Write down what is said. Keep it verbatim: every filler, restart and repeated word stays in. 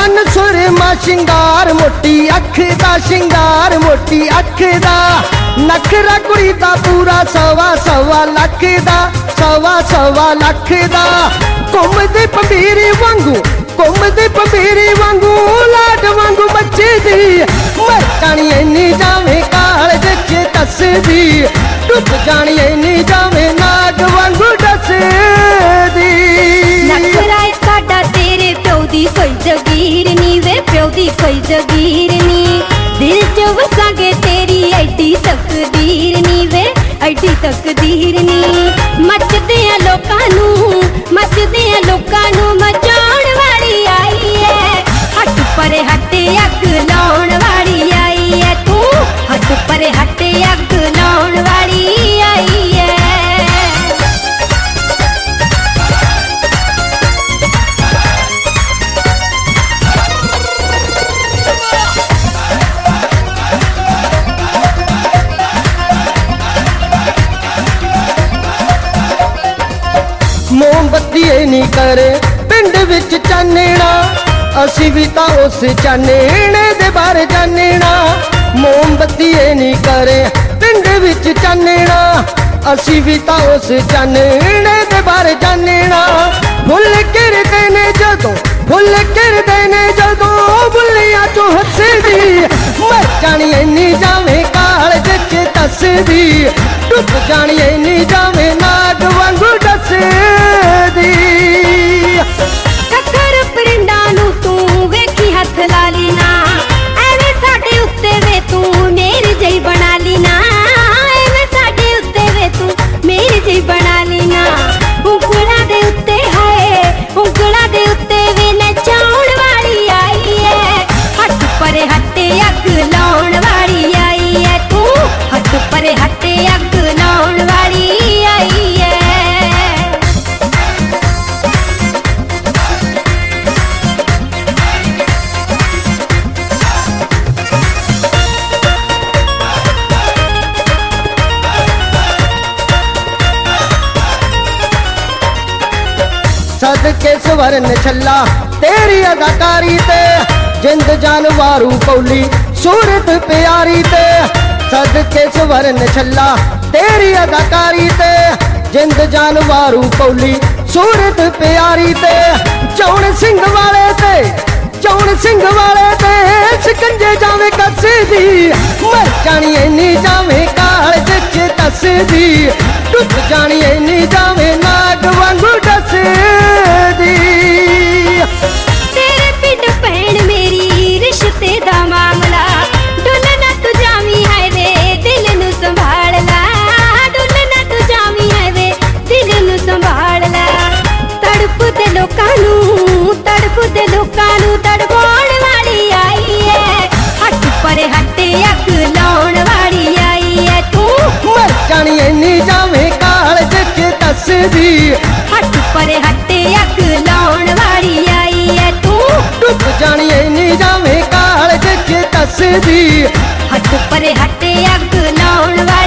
ਕੰਨ ਸੁਰਮਾ ਸ਼ਿੰਗਾਰ ਮੋਟੀ ਅੱਖ ਦਾ ਸ਼ਿੰਗਾਰ ਮੋਟੀ ਅੱਖ ਦਾ ਨਖਰਾ ਕੁੜੀ ਦਾ ਪੂਰਾ ਸਵਾ ਸਵਾ ਲੱਖ ਦਾ ਸਵਾ ਸਵਾ ਲੱਖ ਦਾ ਘੁੰਮਦੀ ਪੰਬੀਰੀ ਵਾਂਗੂ ਘੁੰਮਦੀ ਪੰਬੀਰੀ ਵਾਂਗੂ ਲਾਡ ਵਾਂਗੂ ਬੱਚੇ ਦੀ ਮਰ ਜਾਣੀ ਇੰਨੀ ਜਾਵੇਂ ਕਾਲਜ ਚ ਦੱਸਦੀ ਡੁੱਬ ਜਾਣੀ ਇੰਨੀ ਜਾਵੇਂ ਨਾਗ ਵਾਂਗੂ ਦੱਸਦੀ ਨਖਰਾ ਏ ਸਾਡਾ ਤੇਰੇ ਪਿਓ ਦੀ ਕੋਈ ਜਗੀਰ ਨੀ ਵੇ ਪਿਓ ਦੀ ਕੋਈ ਜਗੀਰ ਨੀ ਦਿਲ ਚ ਵਸਾਂਗੇ ਤੇਰੀ ਐਡੀ ਤਕਦੀਰ ਨੀ ਵੇ ਐਡੀ ਤਕਦੀਰ ਨੀ ਮੱਚਦੇ ਆ ਲੋਕਾਂ ਨੂੰ ਮੱਚਦੇ ਆ ਲੋਕਾਂ ਨੂੰ ਮਚਾਉਣ ਵਾਲੀ ਆਈ ਐ ਹੱਟ ਪਰੇ ਹੱਟੇ ਅੱਗ ਲਾਉਣ ਵਾਲੀ ਆਈ ਐ ਤੂੰ ਹੱਟ ਪਰੇ ਹੱਟੇ ਅੱਗ ਲਾਉਣ ਵਾਲੀ ਆਈ ਐ मोमबत्ती नहीं करे पिंड विच चानना असी भी तो उस चानने दे बारे जानना मोमबत्ती नहीं करे पिंड विच चानना असी भी तो उस चानने दे बारे जानना फुल किरदे ने जदों फुल किरदे ने जदों बुलियां चो हसदी मर जानी इन्नी जावे कालज च दसदी डुब जानी इन्नी जावे नाग वांगू दसदी ਕੱਕਰ ਪਰਿੰਡਾਂ ਨੂੰ ਤੂੰ ਵੇਖੀ ਹੱਥ ਲਾ ਲਈ ਨਾ ਐਵੇਂ ਸਾਡੇ ਉੱਤੇ ਵੇ ਤੂੰ ਮੇਰੀ ਜਈ ਬਣਾ ਲਈ ਨਾ ਐਵੇਂ ਸਾਡੇ ਉੱਤੇ ਵੇ ਤੂੰ ਮੇਰੀ ਜਈ ਬਣਾ ਲਈ ਨਾ ਉਂਗਲਾਂ ਦੇ ਉੱਤੇ ਹੈ ਉਂਗਲਾਂ ਦੇ ਉੱਤੇ ਵੇ ਨਚਾਉਣ ਵਾਲੀ ਆਈ ਐ ਹੱਟ ਪਰੇ ਹੱਟੇ ਅੱਗ ਲਾਉਣ ਵਾਲੀ ਆਈ ਐ ਤੂੰ ਹੱਟ ਪਰੇ ਹੱਟੇ ਅੱਗ ਲਾਉਣ ਵਾਲੀ ਆਈ ਐ सदके स्वर्ण छल्ला तेरी अदाकारी ते जिंद जान वारू कौली सूरत प्यारी ते सदके स्वर्ण छल्ला तेरी अदाकारी ते जिंद जान वारू कौली सूरत प्यारी ते चौण सिंह वाले ते चौण सिंह वाले ते शिकंजे जावे कसदी मर जानी इन्नी जावे कालज च दसदी डुब जानी इन्नी जावे नाग वांगू दसदी तेरे पिंड भैन मेरी रिश्ते दा मामला डुल ना तू जावी है वे दिल नू संभाल ला डुल ना तू जावी है वे दिल नू संभाल ला तड़प दे लोकां नू तड़प दे लोकां नू तड़पाउण वाली आई है हट परे हट्टे अग लाउण वाली आई है तू मर जानी इन्नी जावे कालज च दसदी हट परे हट्टे अग लाउण वाली आई है तू डुब जानी इन्नी जावे कालज च दसदी हट परे हट्टे अग लाउण वाली